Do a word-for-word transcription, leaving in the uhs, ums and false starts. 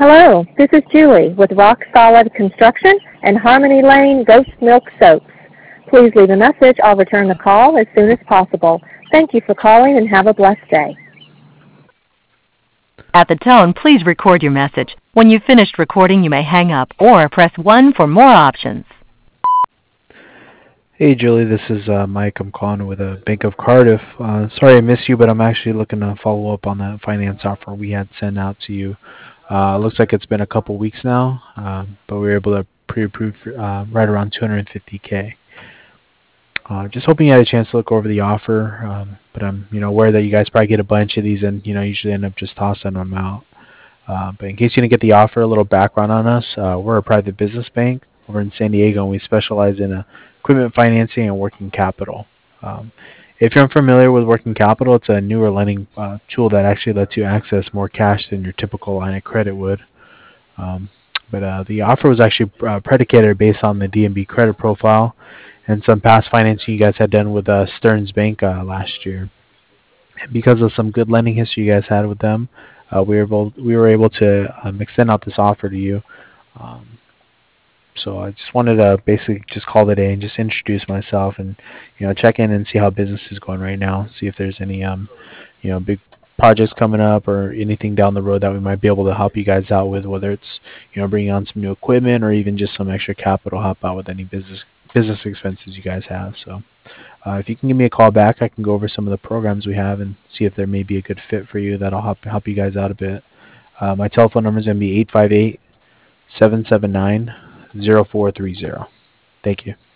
Hello, this is Julie with Rock Solid Construction and Harmony Lane Ghost Milk Soaps. Please leave a message. I'll return the call as soon as possible. Thank you for calling and have a blessed day. At the tone, please record your message. When you've finished recording, you may hang up or press one for more options. Hey Julie, this is uh, Mike. I'm calling with a Bank of Cardiff. Uh, sorry I missed you, but I'm actually looking to follow up on that finance offer we had sent out to you. Uh, looks like it's been a couple weeks now, um, but we were able to pre-approve uh, right around two hundred fifty K. Uh, just hoping you had a chance to look over the offer, um, but I'm you know aware that you guys probably get a bunch of these and you know usually end up just tossing them out. Uh, but in case you didn't get the offer, a little background on us. Uh, we're a private business bank over in San Diego, and we specialize in uh, equipment financing and working capital. Um, if you're unfamiliar with working capital, it's a newer lending uh, tool that actually lets you access more cash than your typical line of credit would. Um, but uh, the offer was actually uh, predicated based on the D N B credit profile and some past financing you guys had done with uh, Stearns Bank uh, last year. And because of some good lending history you guys had with them, uh, we were able we were able to um, extend out this offer to you. Um, so I just wanted to basically just call today and just introduce myself and you know check in and see how business is going right now. See if there's any um you know big projects coming up or anything down the road that we might be able to help you guys out with, whether it's you know bringing on some new equipment or even just some extra capital to help out with any business business expenses you guys have. So uh, if you can give me a call back, I can go over some of the programs we have and see if there may be a good fit for you that'll help help you guys out a bit. Uh, my telephone number is going to be eight five eight, seven seven nine, zero four three zero. Thank you.